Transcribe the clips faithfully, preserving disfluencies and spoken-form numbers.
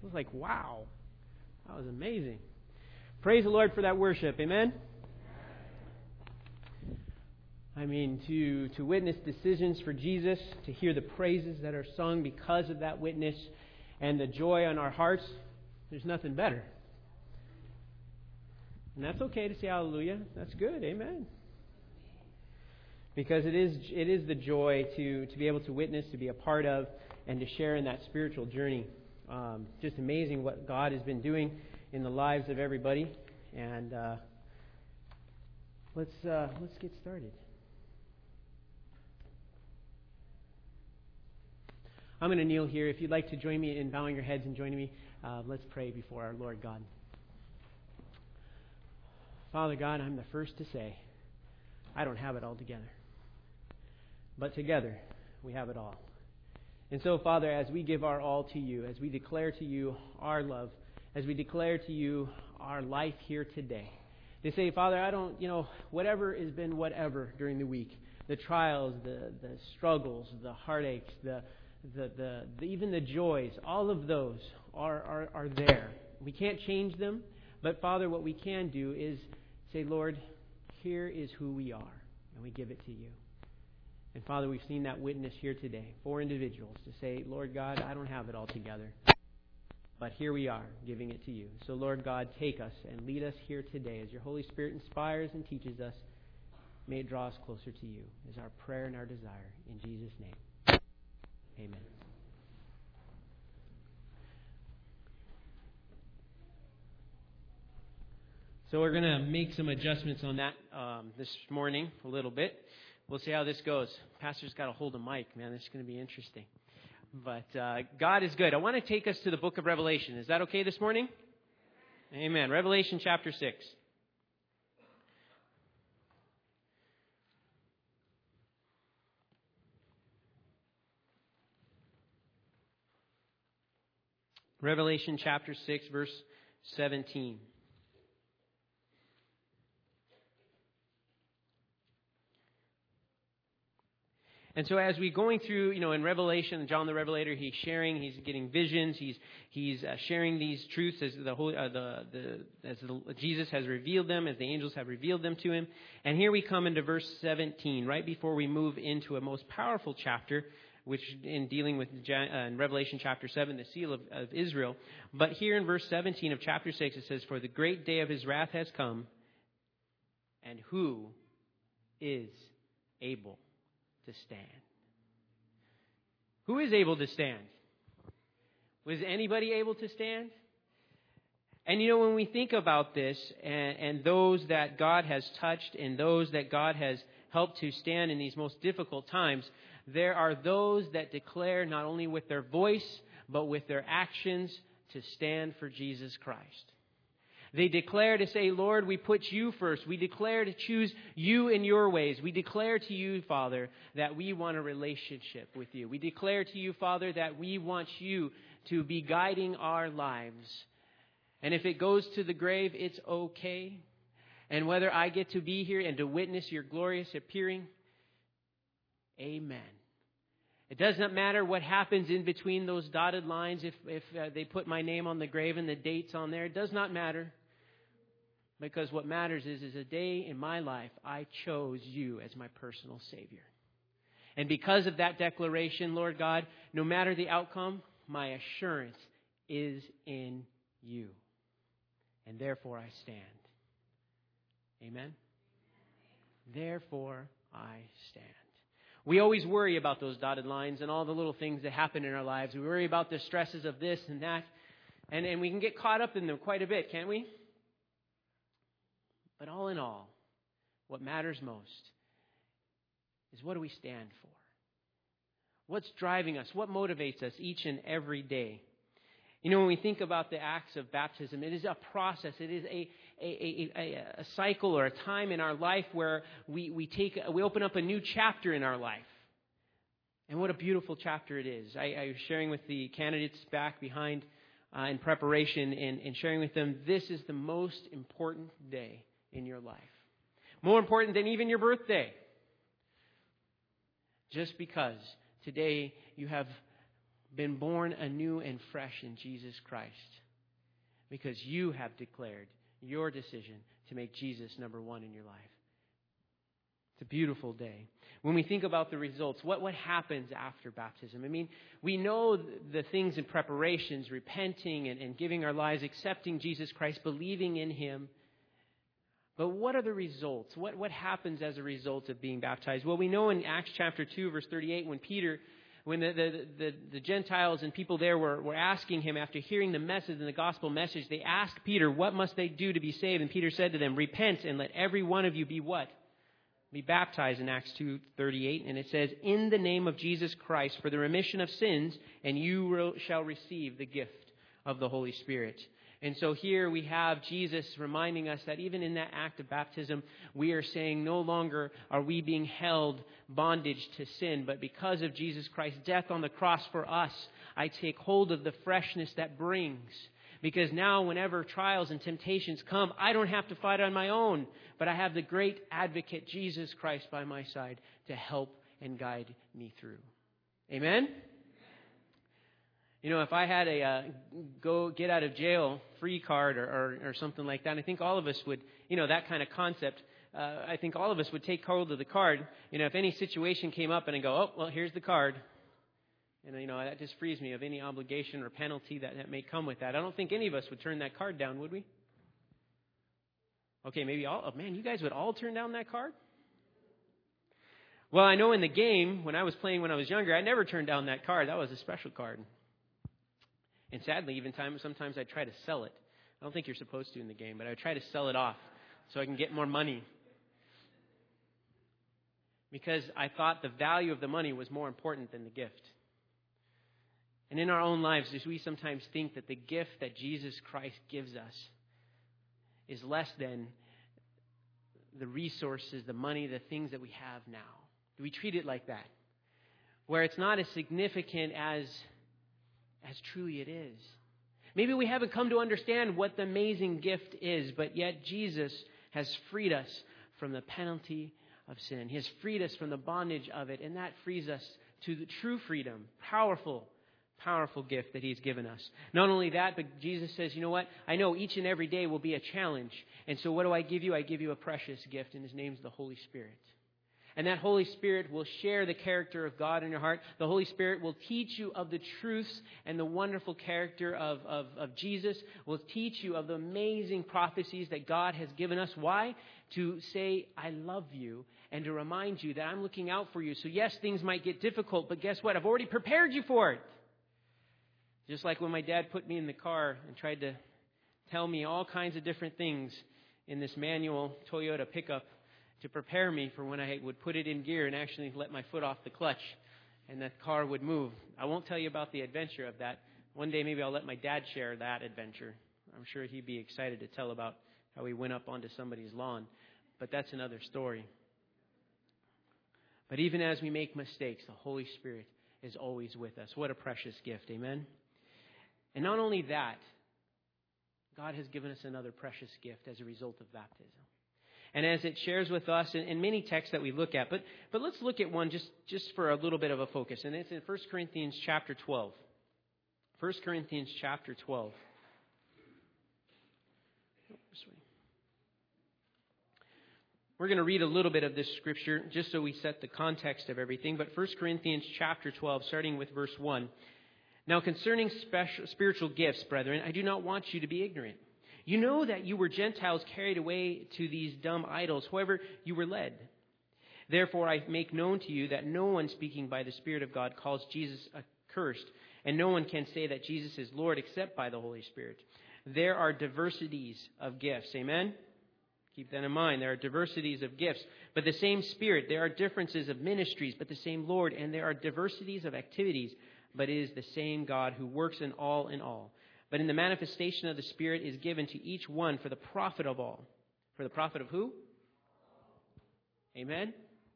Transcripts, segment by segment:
was like, wow, that was amazing. Praise the Lord for that worship. Amen? I mean, to, to witness decisions for Jesus, to hear the praises that are sung because of that witness and the joy on our hearts, there's nothing better. And that's okay to say hallelujah. That's good. Amen. Because it is it is the joy to, to be able to witness, to be a part of, and to share in that spiritual journey. Um, just amazing what God has been doing in the lives of everybody. And uh, let's uh, let's get started. I'm going to kneel here. If you'd like to join me in bowing your heads and joining me, uh, let's pray before our Lord God. Father God, I'm the first to say, I don't have it all together. But together, we have it all. And so, Father, as we give our all to you, as we declare to you our love, as we declare to you our life here today, they say, Father, I don't, you know, whatever has been whatever during the week, the trials, the, the struggles, the heartaches, the The, the, the even the joys, all of those are, are, are there. We can't change them, but Father, what we can do is say, Lord, here is who we are, and we give it to you. And Father, we've seen that witness here today, four individuals to say, Lord God, I don't have it all together, but here we are, giving it to you. So Lord God, take us and lead us here today as your Holy Spirit inspires and teaches us. May it draw us closer to you, is our prayer and our desire. In Jesus' name. Amen. So we're going to make some adjustments on that um, this morning a little bit. We'll see how this goes. Pastor's got to hold a mic, man. This is going to be interesting. But uh, God is good. I want to take us to the book of Revelation. Is that okay this morning? Amen. Revelation chapter six. Revelation chapter six, verse seventeen. And so as we're going through, you know, in Revelation, John the Revelator, he's sharing, he's getting visions, he's he's uh, sharing these truths as the whole, uh, the the as the, Jesus has revealed them, as the angels have revealed them to him. And here we come into verse seventeen, right before we move into a most powerful chapter, which in dealing with uh, in Revelation chapter seven, the seal of, of Israel. But here in verse seventeen of chapter six, it says, "For the great day of his wrath has come, and who is able to stand?" Who is able to stand? Was anybody able to stand? And you know, when we think about this, and, and those that God has touched and those that God has helped to stand in these most difficult times, there are those that declare not only with their voice, but with their actions to stand for Jesus Christ. They declare to say, Lord, we put you first. We declare to choose you in your ways. We declare to you, Father, that we want a relationship with you. We declare to you, Father, that we want you to be guiding our lives. And if it goes to the grave, it's okay. And whether I get to be here and to witness your glorious appearing, amen. It does not matter what happens in between those dotted lines. If, if uh, they put my name on the grave and the dates on there, it does not matter. Because what matters is, is a day in my life, I chose you as my personal Savior. And because of that declaration, Lord God, no matter the outcome, my assurance is in you. And therefore I stand. Amen? Therefore I stand. We always worry about those dotted lines and all the little things that happen in our lives. We worry about the stresses of this and that. And, and we can get caught up in them quite a bit, can't we? But all in all, what matters most is, what do we stand for? What's driving us? What motivates us each and every day? You know, when we think about the acts of baptism, it is a process. It is a a, a, a cycle or a time in our life where we, we take we open up a new chapter in our life. And what a beautiful chapter it is. I, I was sharing with the candidates back behind uh, in preparation and, and sharing with them, this is the most important day in your life. More important than even your birthday. Just because today you have been born anew and fresh in Jesus Christ because you have declared your decision to make Jesus number one in your life. It's a beautiful day. When we think about the results, what, what happens after baptism? I mean, we know the things in preparations, repenting and, and giving our lives, accepting Jesus Christ, believing in Him. But what are the results? What, what happens as a result of being baptized? Well, we know in Acts chapter two, verse thirty-eight, when Peter, when the, the, the, the Gentiles and people there were, were asking him after hearing the message and the gospel message, they asked Peter, what must they do to be saved? And Peter said to them, repent and let every one of you be what? Be baptized in Acts two thirty-eight, and it says, in the name of Jesus Christ for the remission of sins, and you shall receive the gift of the Holy Spirit. And so here we have Jesus reminding us that even in that act of baptism, we are saying no longer are we being held bondage to sin, but because of Jesus Christ's death on the cross for us, I take hold of the freshness that brings. Because now whenever trials and temptations come, I don't have to fight on my own, but I have the great advocate, Jesus Christ, by my side to help and guide me through. Amen? You know, if I had a uh, go get out of jail free card or, or, or something like that, I think all of us would, you know, that kind of concept, uh, I think all of us would take hold of the card. You know, if any situation came up and I go, oh, well, here's the card. And, you know, that just frees me of any obligation or penalty that, that may come with that. I don't think any of us would turn that card down, would we? Okay, maybe all, oh, man, you guys would all turn down that card? Well, I know in the game, when I was playing when I was younger, I never turned down that card. That was a special card. And sadly, even time, sometimes I try to sell it. I don't think you're supposed to in the game, but I try to sell it off so I can get more money. Because I thought the value of the money was more important than the gift. And in our own lives, we sometimes think that the gift that Jesus Christ gives us is less than the resources, the money, the things that we have now. Do we treat it like that? Where it's not as significant as, as truly it is. Maybe we haven't come to understand what the amazing gift is, but yet Jesus has freed us from the penalty of sin. He has freed us from the bondage of it, and that frees us to the true freedom, powerful Powerful gift that He's given us. Not only that, but Jesus says, you know what? I know each and every day will be a challenge. And so what do I give you? I give you a precious gift, and His name's the Holy Spirit. And that Holy Spirit will share the character of God in your heart. The Holy Spirit will teach you of the truths and the wonderful character of, of, of Jesus. Will teach you of the amazing prophecies that God has given us. Why? To say, I love you, and to remind you that I'm looking out for you. So yes, things might get difficult, but guess what? I've already prepared you for it. Just like when my dad put me in the car and tried to tell me all kinds of different things in this manual Toyota pickup to prepare me for when I would put it in gear and actually let my foot off the clutch and that car would move. I won't tell you about the adventure of that. One day maybe I'll let my dad share that adventure. I'm sure he'd be excited to tell about how he went up onto somebody's lawn. But that's another story. But even as we make mistakes, the Holy Spirit is always with us. What a precious gift. Amen? And not only that, God has given us another precious gift as a result of baptism. And as it shares with us in, in many texts that we look at, but but let's look at one just, just for a little bit of a focus. And it's in First Corinthians chapter twelve. First Corinthians chapter twelve. We're going to read a little bit of this scripture just so we set the context of everything. But First Corinthians chapter twelve, starting with verse one. Now concerning special, spiritual gifts, brethren, I do not want you to be ignorant. You know that you were Gentiles carried away to these dumb idols, however you were led. Therefore I make known to you that no one speaking by the Spirit of God calls Jesus accursed, and no one can say that Jesus is Lord except by the Holy Spirit. There are diversities of gifts. Amen? Keep that in mind. There are diversities of gifts, but the same Spirit. There are differences of ministries, but the same Lord. And there are diversities of activities, but it is the same God who works in all in all. But in the manifestation of the Spirit is given to each one for the profit of all. For the profit of who? Amen?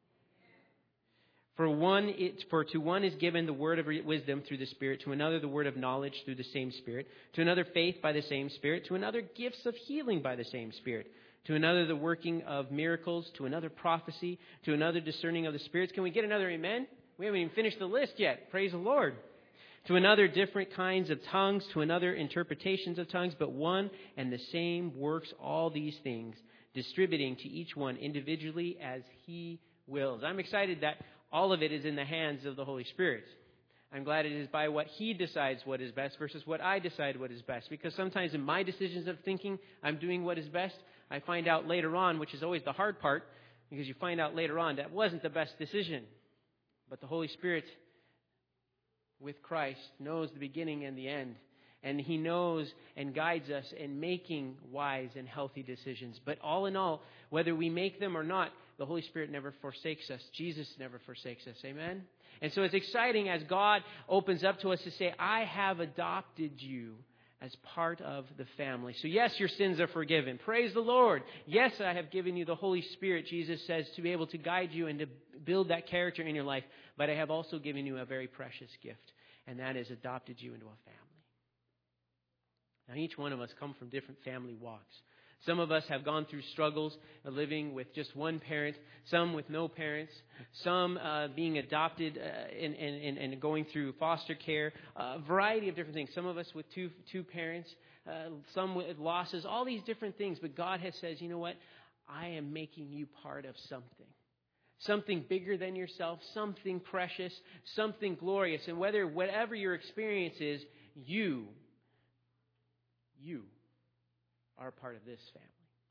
For one, it, for to one is given the word of wisdom through the Spirit, to another the word of knowledge through the same Spirit, to another faith by the same Spirit, to another gifts of healing by the same Spirit, to another the working of miracles, to another prophecy, to another discerning of the spirits. Can we get another amen? We haven't even finished the list yet. Praise the Lord. To another, different kinds of tongues. To another, interpretations of tongues. But one and the same works all these things, distributing to each one individually as He wills. I'm excited that all of it is in the hands of the Holy Spirit. I'm glad it is by what He decides what is best versus what I decide what is best. Because sometimes in my decisions of thinking I'm doing what is best, I find out later on, which is always the hard part, because you find out later on that wasn't the best decision. But the Holy Spirit, with Christ, knows the beginning and the end. And He knows and guides us in making wise and healthy decisions. But all in all, whether we make them or not, the Holy Spirit never forsakes us. Jesus never forsakes us. Amen? And so it's exciting as God opens up to us to say, I have adopted you as part of the family. So yes, your sins are forgiven. Praise the Lord. Yes, I have given you the Holy Spirit, Jesus says, to be able to guide you and to build that character in your life. But I have also given you a very precious gift, and that is adopted you into a family. Now, each one of us come from different family walks. Some of us have gone through struggles of living with just one parent, some with no parents, some uh, being adopted uh, and, and, and going through foster care, a variety of different things. Some of us with two two parents, uh, some with losses, all these different things. But God has says, you know what? I am making you part of something. Something bigger than yourself, something precious, something glorious. And whether whatever your experience is, you, you are a part of this family.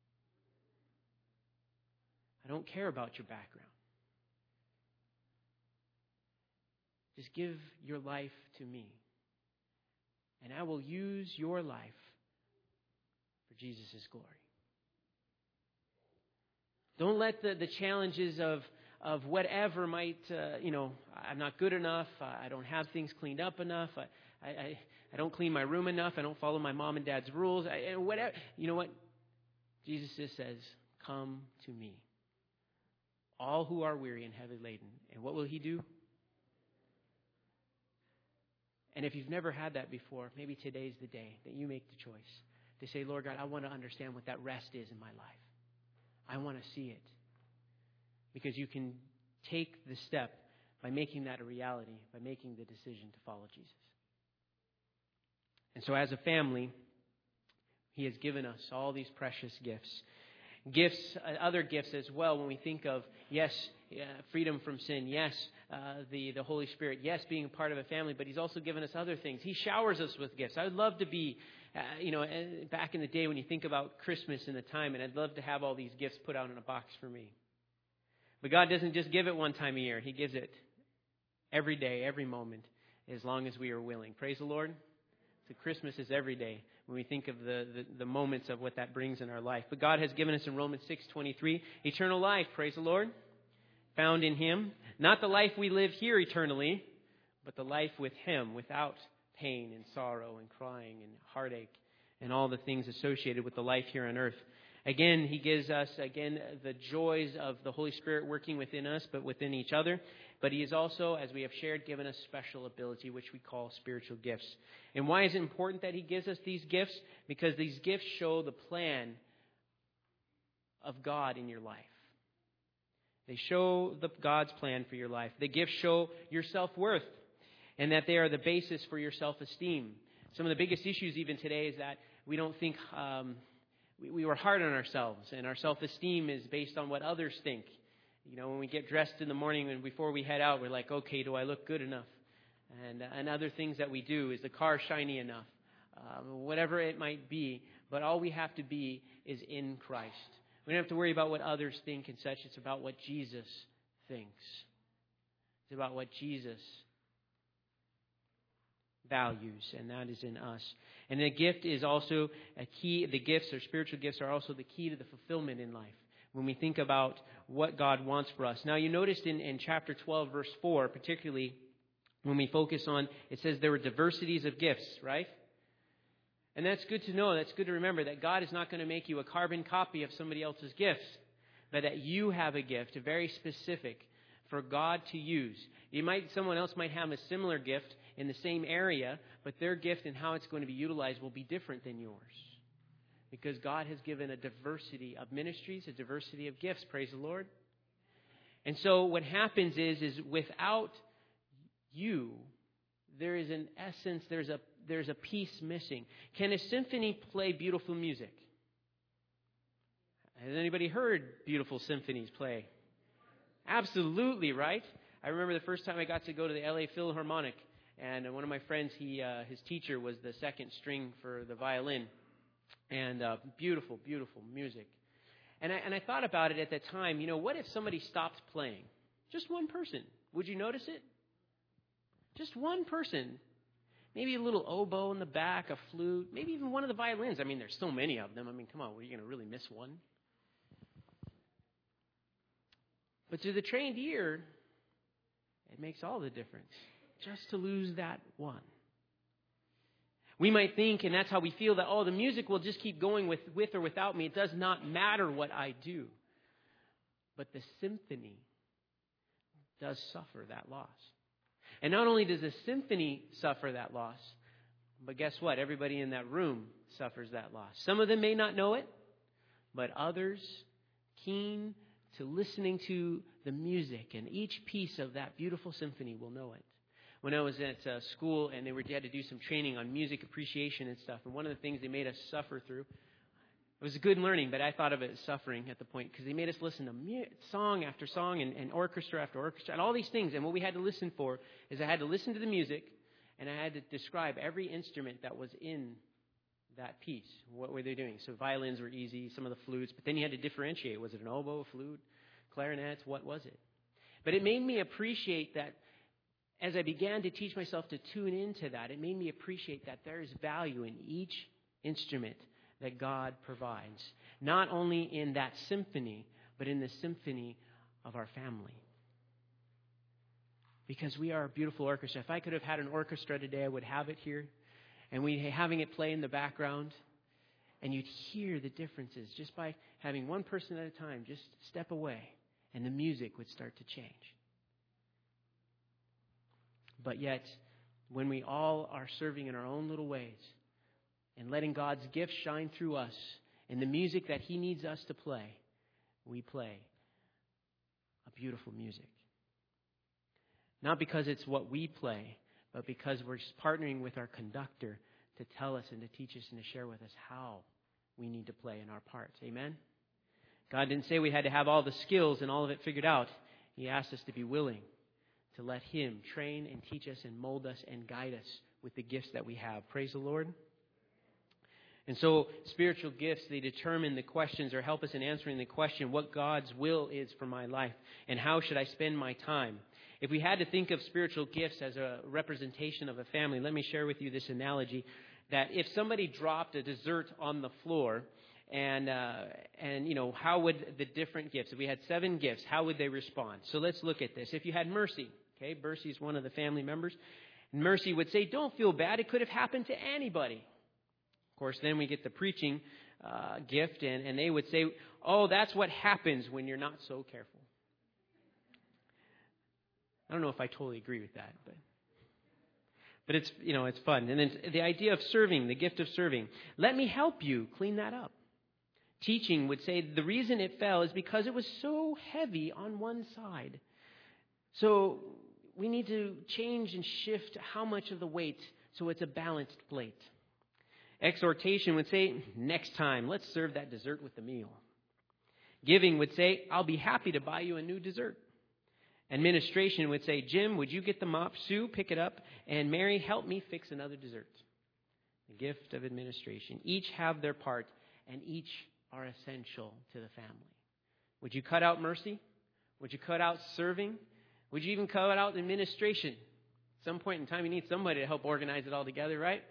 I don't care about your background. Just give your life to me, and I will use your life for Jesus' glory. Don't let the, the challenges of, of whatever might, uh, you know, I'm not good enough, I don't have things cleaned up enough, I, I, I don't clean my room enough, I don't follow my mom and dad's rules, I, and whatever. You know what? Jesus just says, come to me, all who are weary and heavy laden. And what will He do? And if you've never had that before, maybe today's the day that you make the choice to say, Lord God, I want to understand what that rest is in my life. I want to see it. Because you can take the step by making that a reality, by making the decision to follow Jesus. And so as a family, He has given us all these precious gifts. Gifts, uh, other gifts as well, when we think of, yes, uh, freedom from sin, yes, uh, the, the Holy Spirit, yes, being a part of a family, but He's also given us other things. He showers us with gifts. I would love to be, uh, you know, back in the day when you think about Christmas and the time, and I'd love to have all these gifts put out in a box for me. But God doesn't just give it one time a year. He gives it every day, every moment, as long as we are willing. Praise the Lord. So Christmas is every day when we think of the, the, the moments of what that brings in our life. But God has given us in Romans six twenty-three eternal life, praise the Lord, found in Him. Not the life we live here eternally, but the life with Him without pain and sorrow and crying and heartache and all the things associated with the life here on earth. Again, He gives us, again, the joys of the Holy Spirit working within us, but within each other. But He is also, as we have shared, given us special ability, which we call spiritual gifts. And why is it important that He gives us these gifts? Because these gifts show the plan of God in your life. They show the God's plan for your life. The gifts show your self-worth, and that they are the basis for your self-esteem. Some of the biggest issues even today is that we don't think... Um, We, we were hard on ourselves, and our self-esteem is based on what others think. You know, when we get dressed in the morning and before we head out, we're like, okay, do I look good enough? And uh, and other things that we do, is the car shiny enough? Um, whatever it might be, but all we have to be is in Christ. We don't have to worry about what others think and such. It's about what Jesus thinks. It's about what Jesus values, and that is in us. And the gift is also a key. The gifts or spiritual gifts are also the key to the fulfillment in life when we think about what God wants for us. Now, you noticed in, in chapter twelve, verse four, particularly when we focus on, it says there were diversities of gifts, right? And that's good to know. That's good to remember that God is not going to make you a carbon copy of somebody else's gifts, but that you have a gift, a very specific, for God to use. You might, someone else might have a similar gift in the same area, but their gift and how it's going to be utilized will be different than yours. Because God has given a diversity of ministries, a diversity of gifts, praise the Lord. And so what happens is, is without you, there is an essence, there's a there's a piece missing. Can a symphony play beautiful music? Has anybody heard beautiful symphonies play? Absolutely, right? I remember the first time I got to go to the L A Philharmonic, and one of my friends, he uh, his teacher was the second string for the violin, and uh, beautiful, beautiful music. And I, and I thought about it at that time, you know, what if somebody stopped playing? Just one person. Would you notice it? Just one person. Maybe a little oboe in the back, a flute, maybe even one of the violins. I mean, there's so many of them. I mean, come on, were you going to really miss one? But to the trained ear, it makes all the difference just to lose that one. We might think, and that's how we feel, that, oh, the music will just keep going with, with or without me. It does not matter what I do. But the symphony does suffer that loss. And not only does the symphony suffer that loss, but guess what? Everybody in that room suffers that loss. Some of them may not know it, but others, keen to listening to the music and each piece of that beautiful symphony, will know it. When I was at uh, school and they were had to do some training on music appreciation and stuff, and one of the things they made us suffer through, it was good learning, but I thought of it as suffering at the point, because they made us listen to mu- song after song and, and orchestra after orchestra and all these things. And what we had to listen for is I had to listen to the music, and I had to describe every instrument that was in that piece. What were they doing? So violins were easy, some of the flutes, but then you had to differentiate. Was it an oboe, a flute, clarinets? What was it? But it made me appreciate that as I began to teach myself to tune into that, it made me appreciate that there is value in each instrument that God provides. Not only in that symphony, but in the symphony of our family. Because we are a beautiful orchestra. If I could have had an orchestra today, I would have it here. And we'd having it play in the background. And you'd hear the differences just by having one person at a time just step away. And the music would start to change. But yet, when we all are serving in our own little ways and letting God's gifts shine through us and the music that He needs us to play, we play a beautiful music. Not because it's what we play, but because we're partnering with our conductor to tell us and to teach us and to share with us how we need to play in our parts. Amen? God didn't say we had to have all the skills and all of it figured out. He asked us to be willing to let Him train and teach us and mold us and guide us with the gifts that we have. Praise the Lord. And so spiritual gifts, they determine the questions or help us in answering the question, what God's will is for my life and how should I spend my time? If we had to think of spiritual gifts as a representation of a family, let me share with you this analogy that if somebody dropped a dessert on the floor, And, uh, and you know, how would the different gifts, if we had seven gifts, how would they respond? So let's look at this. If you had Mercy, okay, Mercy is one of the family members. Mercy would say, don't feel bad. It could have happened to anybody. Of course, then we get the preaching uh, gift, and, and they would say, oh, that's what happens when you're not so careful. I don't know if I totally agree with that, but... But it's, you know, it's fun. And then the idea of serving, the gift of serving. Let me help you clean that up. Teaching would say the reason it fell is because it was so heavy on one side. So we need to change and shift how much of the weight so it's a balanced plate. Exhortation would say, next time, let's serve that dessert with the meal. Giving would say, I'll be happy to buy you a new dessert. Administration would say, Jim, would you get the mop? Sue, pick it up. And Mary, help me fix another dessert. The gift of administration. Each have their part, and each are essential to the family. Would you cut out mercy? Would you cut out serving? Would you even cut out administration? At some point in time, you need somebody to help organize it all together, right?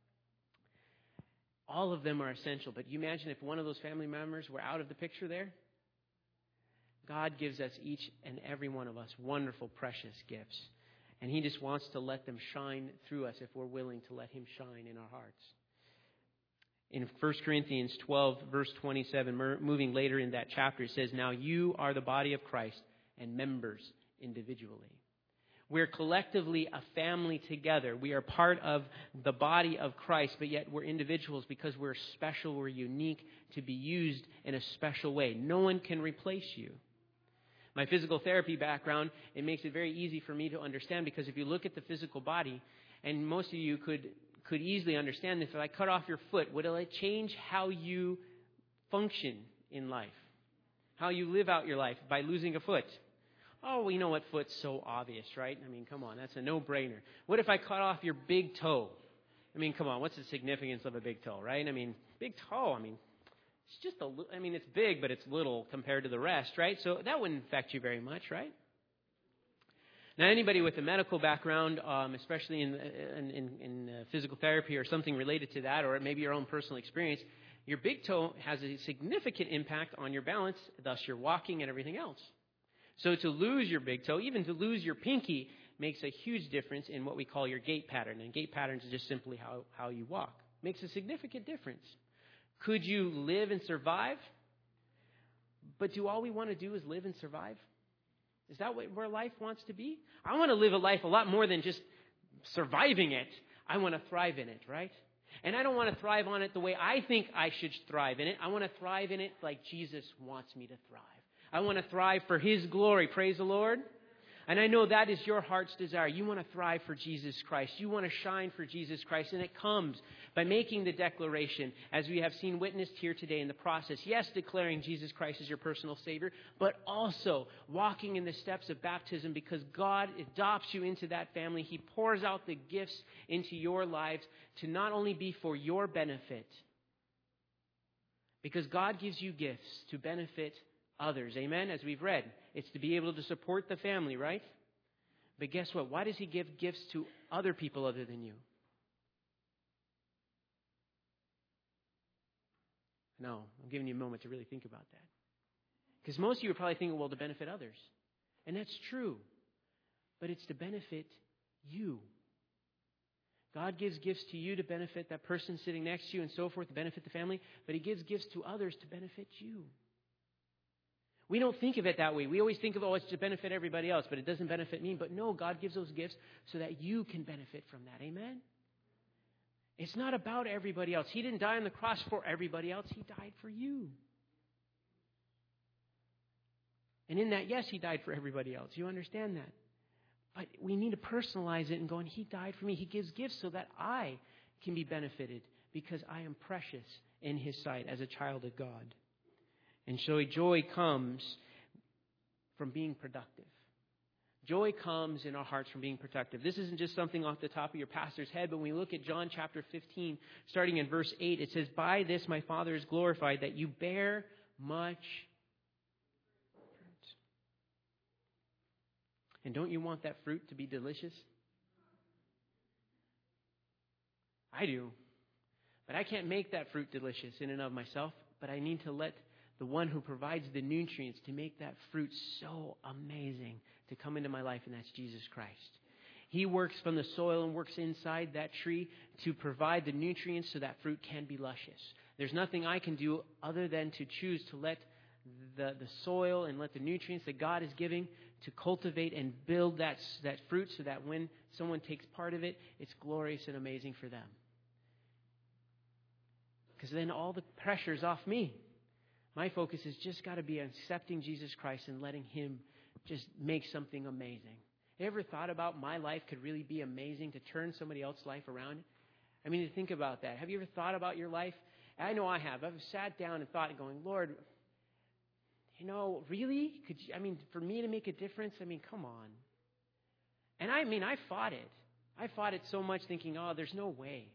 All of them are essential. But you imagine if one of those family members were out of the picture there? God gives us, each and every one of us, wonderful, precious gifts. And He just wants to let them shine through us if we're willing to let Him shine in our hearts. In First Corinthians twelve, verse twenty-seven, moving later in that chapter, it says, now you are the body of Christ and members individually. We're collectively a family together. We are part of the body of Christ, but yet we're individuals because we're special, we're unique to be used in a special way. No one can replace you. My physical therapy background, it makes it very easy for me to understand because if you look at the physical body And most of you could could easily understand this. If I cut off your foot, would it change how you function in life? How you live out your life by losing a foot? Oh, well, you know what? Foot's so obvious, right? I mean, come on. That's a no-brainer. What if I cut off your big toe? I mean, come on. What's the significance of a big toe, right? I mean, big toe, I mean, it's just a little, I mean, it's big, but it's little compared to the rest, right? So that wouldn't affect you very much, right? Now, anybody with a medical background, um, especially in, in, in, in uh, physical therapy or something related to that, or maybe your own personal experience, your big toe has a significant impact on your balance, thus your walking and everything else. So to lose your big toe, even to lose your pinky, makes a huge difference in what we call your gait pattern. And gait patterns is just simply how, how you walk. Makes a significant difference. Could you live and survive? But do all we want to do is live and survive? Is that what, where life wants to be? I want to live a life a lot more than just surviving it. I want to thrive in it, right? And I don't want to thrive on it the way I think I should thrive in it. I want to thrive in it like Jesus wants me to thrive. I want to thrive for His glory. Praise the Lord. And I know that is your heart's desire. You want to thrive for Jesus Christ. You want to shine for Jesus Christ. And it comes by making the declaration, as we have seen witnessed here today in the process. Yes, declaring Jesus Christ as your personal Savior, but also walking in the steps of baptism because God adopts you into that family. He pours out the gifts into your lives to not only be for your benefit, because God gives you gifts to benefit others. Amen? As we've read, it's to be able to support the family, right? But guess what? Why does He give gifts to other people other than you? No, I'm giving you a moment to really think about that. Because most of you are probably thinking, well, to benefit others. And that's true. But it's to benefit you. God gives gifts to you to benefit that person sitting next to you and so forth, to benefit the family. But He gives gifts to others to benefit you. We don't think of it that way. We always think of, oh, it's to benefit everybody else, but it doesn't benefit me. But no, God gives those gifts so that you can benefit from that. Amen? It's not about everybody else. He didn't die on the cross for everybody else. He died for you. And in that, yes, He died for everybody else. You understand that? But we need to personalize it and go, and He died for me. He gives gifts so that I can be benefited because I am precious in His sight as a child of God. And so joy comes from being productive. Joy comes in our hearts from being productive. This isn't just something off the top of your pastor's head, but when we look at John chapter fifteen, starting in verse eight, it says, "By this my Father is glorified, that you bear much fruit." And don't you want that fruit to be delicious? I do. But I can't make that fruit delicious in and of myself, but I need to let the one who provides the nutrients to make that fruit so amazing to come into my life, and that's Jesus Christ. He works from the soil and works inside that tree to provide the nutrients so that fruit can be luscious. There's nothing I can do other than to choose to let the, the soil and let the nutrients that God is giving to cultivate and build that, that fruit so that when someone takes part of it, it's glorious and amazing for them. Because then all the pressure's off me. My focus has just got to be on accepting Jesus Christ and letting Him just make something amazing. Ever thought about my life could really be amazing to turn somebody else's life around? I mean, to think about that. Have you ever thought about your life? I know I have. I've sat down and thought and going, Lord, you know, really? Could you, I mean, for me to make a difference? I mean, come on. And I mean, I fought it. I fought it so much thinking, oh, there's no way.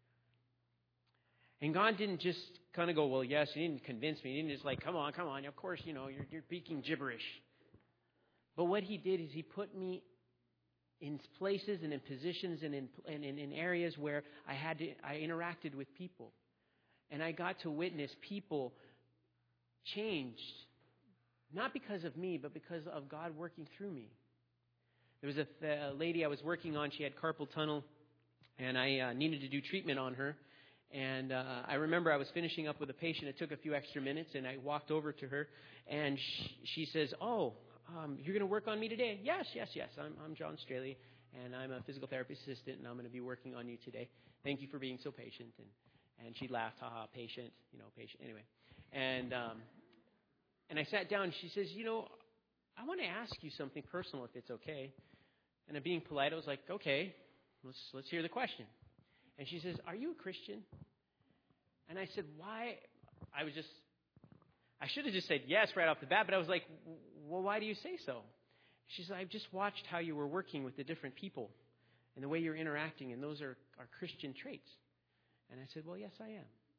And God didn't just kind of go, well, yes, He didn't convince me. He didn't just like, come on, come on. Of course, you know, you're, you're speaking gibberish. But what He did is He put me in places and in positions and in, and in, in areas where I had to, I interacted with people. And I got to witness people changed, not because of me, but because of God working through me. There was a, th- a lady I was working on. She had carpal tunnel, and I uh, needed to do treatment on her. And uh, I remember I was finishing up with a patient. It took a few extra minutes, and I walked over to her, and she, she says, oh, um, you're going to work on me today? Yes, yes, yes. I'm, I'm John Straley, and I'm a physical therapy assistant, and I'm going to be working on you today. Thank you for being so patient. And, and she laughed, ha-ha, patient, you know, patient. Anyway, and, um, and I sat down, and she says, you know, I want to ask you something personal if it's okay. And I'm being polite. I was like, okay. let's, let's hear the question. And she says, are you a Christian? And I said, why? I was just, I should have just said yes right off the bat, but I was like, well, why do you say so? She said, I've just watched how you were working with the different people and the way you're interacting, and those are, are Christian traits. And I said, well, yes, I am.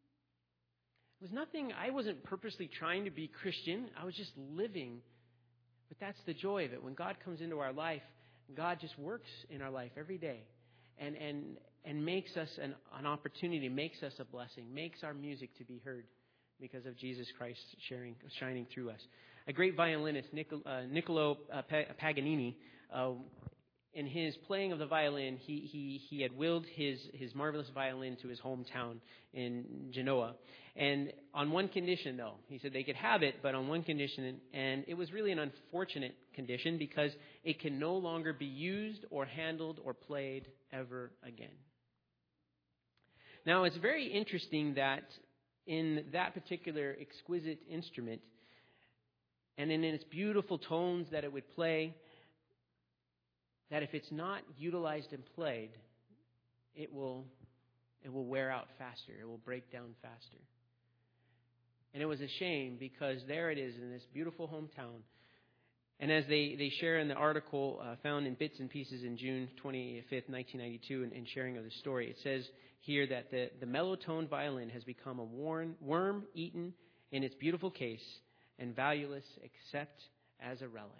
It was nothing, I wasn't purposely trying to be Christian. I was just living. But that's the joy of it. When God comes into our life, God just works in our life every day and and and makes us an, an opportunity, makes us a blessing, makes our music to be heard because of Jesus Christ sharing, shining through us. A great violinist, Niccolo, uh, Niccolo uh, Paganini, uh, in his playing of the violin, he he he had willed his his marvelous violin to his hometown in Genoa, and on one condition, though. He said they could have it, but on one condition, and it was really an unfortunate condition because it can no longer be used or handled or played ever again. Now, it's very interesting that in that particular exquisite instrument, and in its beautiful tones that it would play, that if it's not utilized and played, it will it will wear out faster. It will break down faster. And it was a shame because there it is in this beautiful hometown. And as they, they share in the article uh, found in Bits and Pieces in June twenty-fifth, nineteen ninety-two, and, and sharing of the story, it says here that the, the mellow-toned violin has become a worn, worm-eaten in its beautiful case and valueless except as a relic.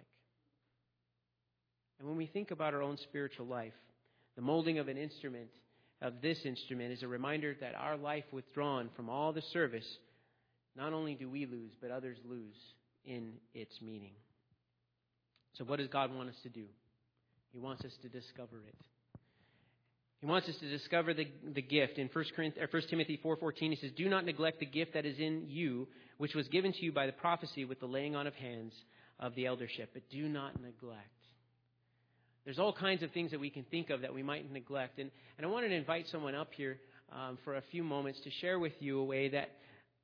And when we think about our own spiritual life, the molding of an instrument, of this instrument, is a reminder that our life withdrawn from all the service, not only do we lose, but others lose in its meaning. So what does God want us to do? He wants us to discover it. He wants us to discover the, the gift. In First Timothy four fourteen, he says, do not neglect the gift that is in you, which was given to you by the prophecy with the laying on of hands of the eldership. But do not neglect. There's all kinds of things that we can think of that we might neglect. And, and I wanted to invite someone up here um, for a few moments to share with you a way that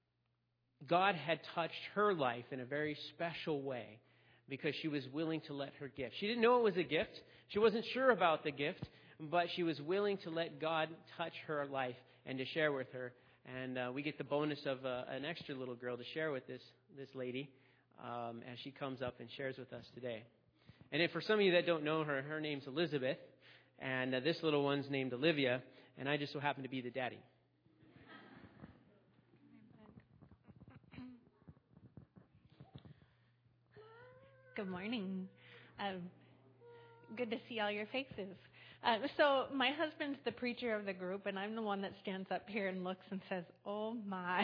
God had touched her life in a very special way because she was willing to let her gift. She didn't know it was a gift. She wasn't sure about the gift, but she was willing to let God touch her life and to share with her. And uh, we get the bonus of uh, an extra little girl to share with this, this lady um, as she comes up and shares with us today. And if for some of you that don't know her, her name's Elizabeth, and uh, this little one's named Olivia, and I just so happen to be the daddy. Good morning. Um, good to see all your faces. Uh, so my husband's the preacher of the group, and I'm the one that stands up here and looks and says, oh, my.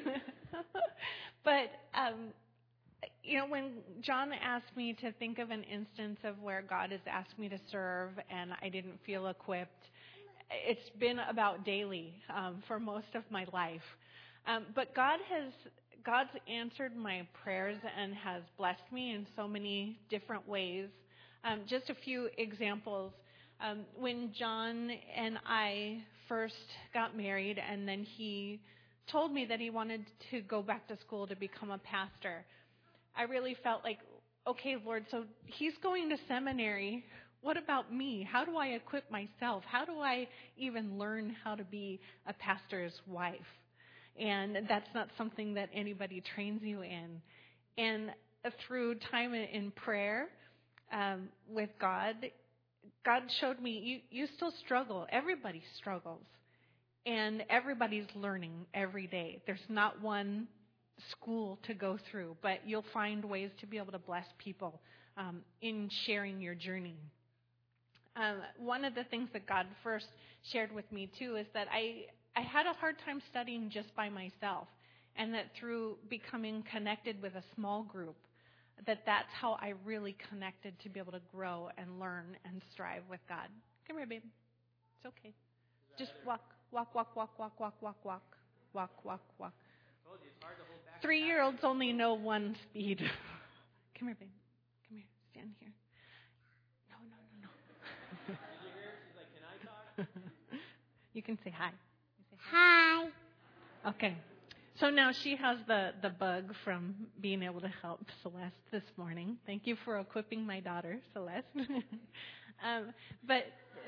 But um you know, when John asked me to think of an instance of where God has asked me to serve and I didn't feel equipped, it's been about daily um, for most of my life. Um, but God has, God's answered my prayers and has blessed me in so many different ways. Um, just a few examples. Um, when John and I first got married, and then he told me that he wanted to go back to school to become a pastor, I really felt like, okay, Lord, so he's going to seminary. What about me? How do I equip myself? How do I even learn how to be a pastor's wife? And that's not something that anybody trains you in. And through time in prayer um, with God, God showed me you, you still struggle. Everybody struggles. And everybody's learning every day. There's not one school to go through, but you'll find ways to be able to bless people um, in sharing your journey. Um, one of the things that God first shared with me too is that I, I had a hard time studying just by myself, and that through becoming connected with a small group, that that's how I really connected to be able to grow and learn and strive with God. Come here, babe. It's okay. Just walk, walk, walk, walk, walk, walk, walk, walk, walk, walk, walk. Three-year-olds only know one speed. Come here, babe. Come here. Stand here. No, no, no, no. Did you hear her? She's like, can I talk? You can say hi. You say hi. Hi. Okay. So now she has the, the bug from being able to help Celeste this morning. Thank you for equipping my daughter, Celeste. Um, but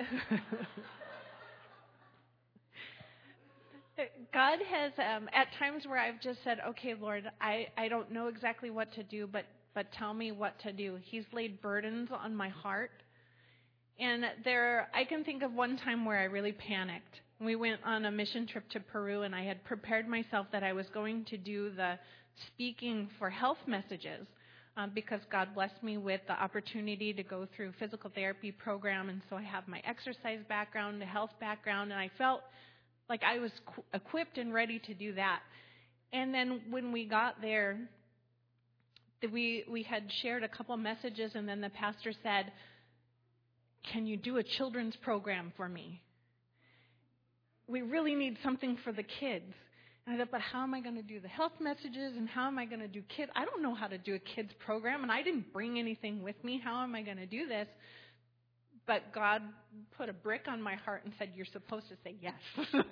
God has, um, at times where I've just said, okay, Lord, I, I don't know exactly what to do, but, but tell me what to do. He's laid burdens on my heart. And there, I can think of one time where I really panicked. We went on a mission trip to Peru, and I had prepared myself that I was going to do the speaking for health messages um, because God blessed me with the opportunity to go through physical therapy program, and so I have my exercise background, the health background, and I felt like I was qu- equipped and ready to do that. And then when we got there, we we had shared a couple messages, and then the pastor said, "Can you do a children's program for me? We really need something for the kids." And I thought, but how am I going to do the health messages, and how am I going to do kids? I don't know how to do a kids program, and I didn't bring anything with me. How am I going to do this? But God put a brick on my heart and said, "You're supposed to say yes."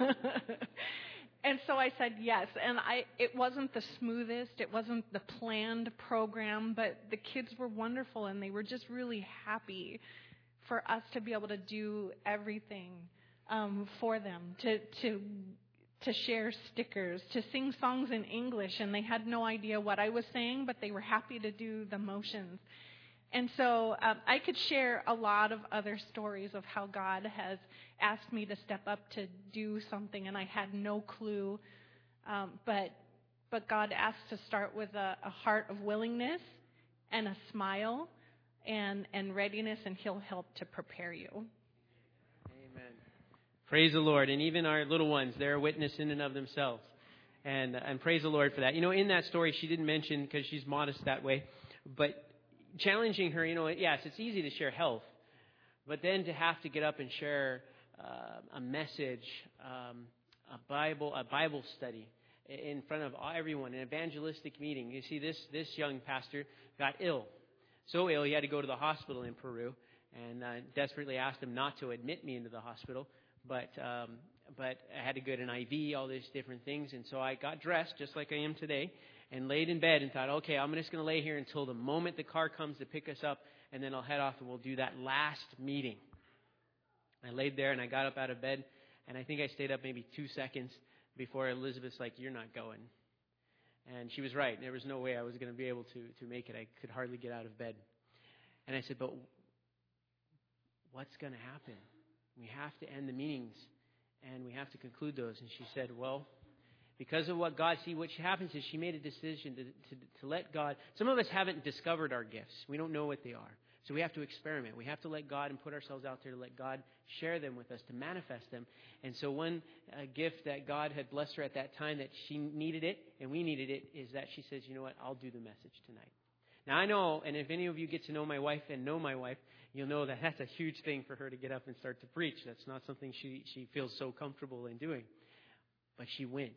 And so I said yes. And I it wasn't the smoothest, it wasn't the planned program, but the kids were wonderful, and they were just really happy for us to be able to do everything um, for them, to to to share stickers, to sing songs in English, and they had no idea what I was saying, but they were happy to do the motions. And so um, I could share a lot of other stories of how God has asked me to step up to do something, and I had no clue. Um, but but God asked to start with a, a heart of willingness and a smile and and readiness, and He'll help to prepare you. Amen. Praise the Lord. And even our little ones, they're a witness in and of themselves. And and praise the Lord for that. You know, in that story, she didn't mention, because she's modest that way, but challenging her, you know, yes, it's easy to share health, but then to have to get up and share uh, a message, um, a Bible, a Bible study in front of everyone, an evangelistic meeting. You see, this this young pastor got ill, so ill he had to go to the hospital in Peru, and uh, desperately asked him not to admit me into the hospital, but um, but I had to get an I V, all these different things, and so I got dressed just like I am today, and laid in bed and thought, okay, I'm just going to lay here until the moment the car comes to pick us up, and then I'll head off and we'll do that last meeting. I laid there and I got up out of bed, and I think I stayed up maybe two seconds before Elizabeth's like, "You're not going." And she was right. There was no way I was going to be able to, to make it. I could hardly get out of bed. And I said, "But what's going to happen? We have to end the meetings, and we have to conclude those." And she said, "Well, because of what God, see, what happens is she made a decision to, to, to let God." Some of us haven't discovered our gifts. We don't know what they are. So we have to experiment. We have to let God and put ourselves out there to let God share them with us, to manifest them. And so one uh, gift that God had blessed her at that time, that she needed it and we needed it, is that she says, "You know what, I'll do the message tonight." Now I know, and if any of you get to know my wife and know my wife, you'll know that that's a huge thing for her to get up and start to preach. That's not something she, she feels so comfortable in doing. But she went.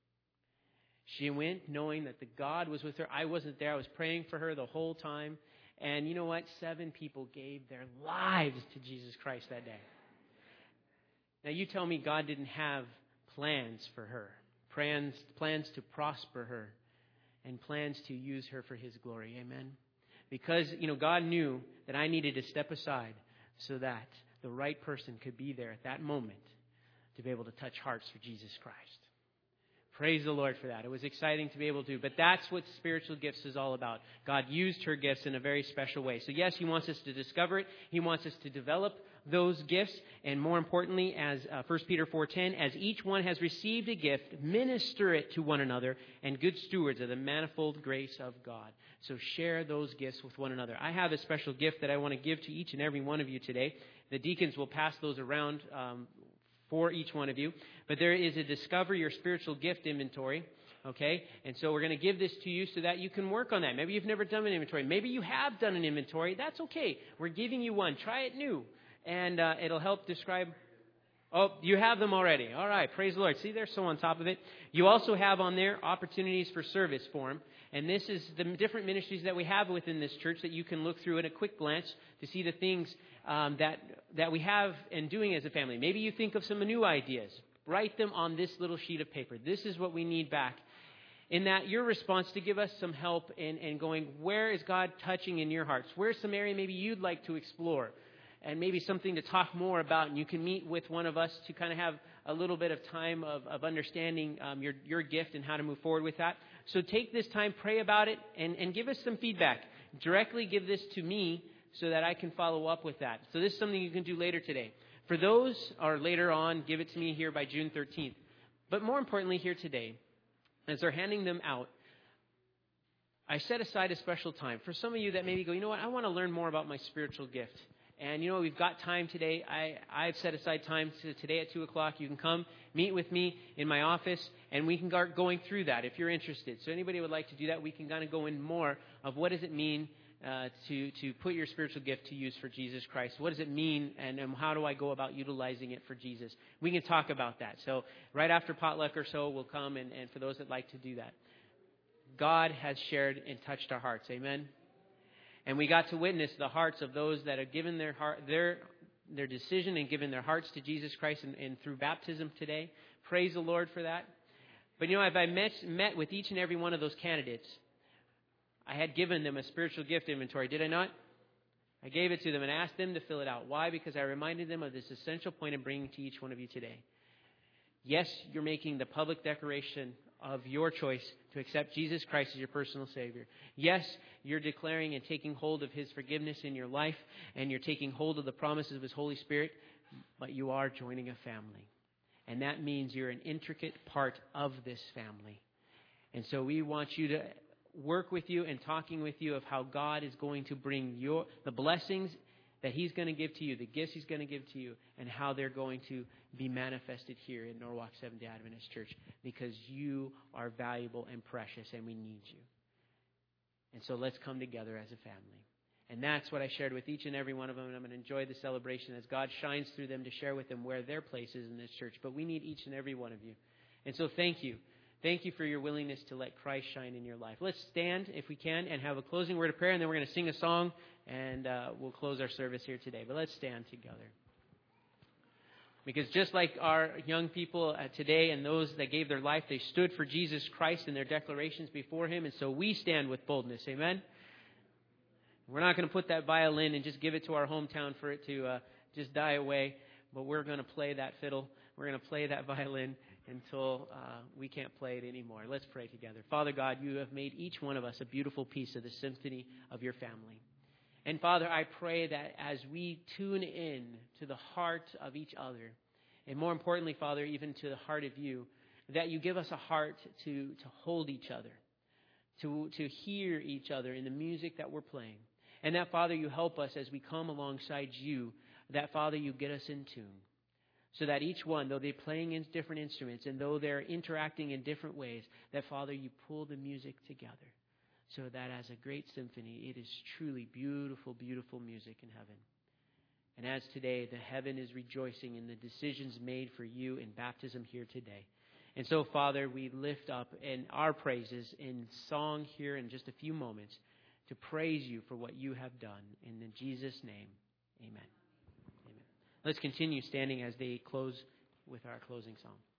She went knowing that the God was with her. I wasn't there. I was praying for her the whole time. And you know what? Seven people gave their lives to Jesus Christ that day. Now you tell me God didn't have plans for her. Plans, plans to prosper her. And plans to use her for His glory. Amen? Because, you know, God knew that I needed to step aside so that the right person could be there at that moment to be able to touch hearts for Jesus Christ. Praise the Lord for that. It was exciting to be able to. But that's what spiritual gifts is all about. God used her gifts in a very special way. So yes, He wants us to discover it. He wants us to develop those gifts. And more importantly, as uh, First Peter four ten, as each one has received a gift, minister it to one another, and good stewards of the manifold grace of God. So share those gifts with one another. I have a special gift that I want to give to each and every one of you today. The deacons will pass those around um, for each one of you. But there is a Discover Your Spiritual Gift inventory, okay? And so we're going to give this to you so that you can work on that. Maybe you've never done an inventory. Maybe you have done an inventory. That's okay. We're giving you one. Try it new. And uh, it'll help describe... Oh, you have them already. All right. Praise the Lord. See, they're so on top of it. You also have on there opportunities for service for them. And this is the different ministries that we have within this church that you can look through at a quick glance to see the things um, that that we have and doing as a family. Maybe you think of some new ideas. Write them on this little sheet of paper. This is what we need back. In that, your response to give us some help in, in going, where is God touching in your hearts? Where's some area maybe you'd like to explore? and maybe something to talk more about, and you can meet with one of us to kind of have a little bit of time of, of understanding um, your, your gift and how to move forward with that. So take this time, pray about it, and, and give us some feedback. Directly give this to me so that I can follow up with that. So this is something you can do later today. For those, or later on, give it to me here by June thirteenth. But more importantly, here today, as they're handing them out, I set aside a special time. For some of you that maybe go, you know what, I want to learn more about my spiritual gift. And, you know, we've got time today. I, I've set aside time to today at two o'clock. You can come meet with me in my office, and we can start going through that if you're interested. So anybody would like to do that, we can kind of go in more of what does it mean uh, to, to put your spiritual gift to use for Jesus Christ. What does it mean, and, and how do I go about utilizing it for Jesus? We can talk about that. So right after potluck or so, we'll come, and, and for those that like to do that. God has shared and touched our hearts. Amen? And we got to witness the hearts of those that have given their heart, their their decision and given their hearts to Jesus Christ and, and through baptism today. Praise the Lord for that. But you know, if I met, met with each and every one of those candidates, I had given them a spiritual gift inventory, did I not? I gave it to them and asked them to fill it out. Why? Because I reminded them of this essential point I'm bringing to each one of you today. Yes, you're making the public declaration of your choice to accept Jesus Christ as your personal Savior. Yes, you're declaring and taking hold of His forgiveness in your life, and you're taking hold of the promises of His Holy Spirit, but you are joining a family. And that means you're an intricate part of this family. And so we want you to work with you and talking with you of how God is going to bring your the blessings that He's going to give to you, the gifts He's going to give to you, and how they're going to be manifested here in Norwalk Seventh-day Adventist Church, because you are valuable and precious, and we need you. And so let's come together as a family. And that's what I shared with each and every one of them, and I'm going to enjoy the celebration as God shines through them to share with them where their place is in this church. But we need each and every one of you. And so thank you. Thank you for your willingness to let Christ shine in your life. Let's stand, if we can, and have a closing word of prayer, and then we're going to sing a song, and uh, we'll close our service here today. But let's stand together. Because just like our young people uh, today and those that gave their life, they stood for Jesus Christ in their declarations before Him, and so we stand with boldness. Amen? We're not going to put that violin and just give it to our hometown for it to uh, just die away, but we're going to play that fiddle. We're going to play that violin until uh, we can't play it anymore. Let's pray together. Father God, you have made each one of us a beautiful piece of the symphony of your family. And Father, I pray that as we tune in to the heart of each other, and more importantly, Father, even to the heart of you, that you give us a heart to, to hold each other, to, to hear each other in the music that we're playing. And that, Father, you help us as we come alongside you, that, Father, you get us in tune. So that each one, though they're playing in different instruments and though they're interacting in different ways, that, Father, you pull the music together. So that as a great symphony, it is truly beautiful, beautiful music in heaven. And as today, the heaven is rejoicing in the decisions made for you in baptism here today. And so, Father, we lift up in our praises in song here in just a few moments to praise you for what you have done. And in Jesus' name, amen. Amen. Let's continue standing as they close with our closing song.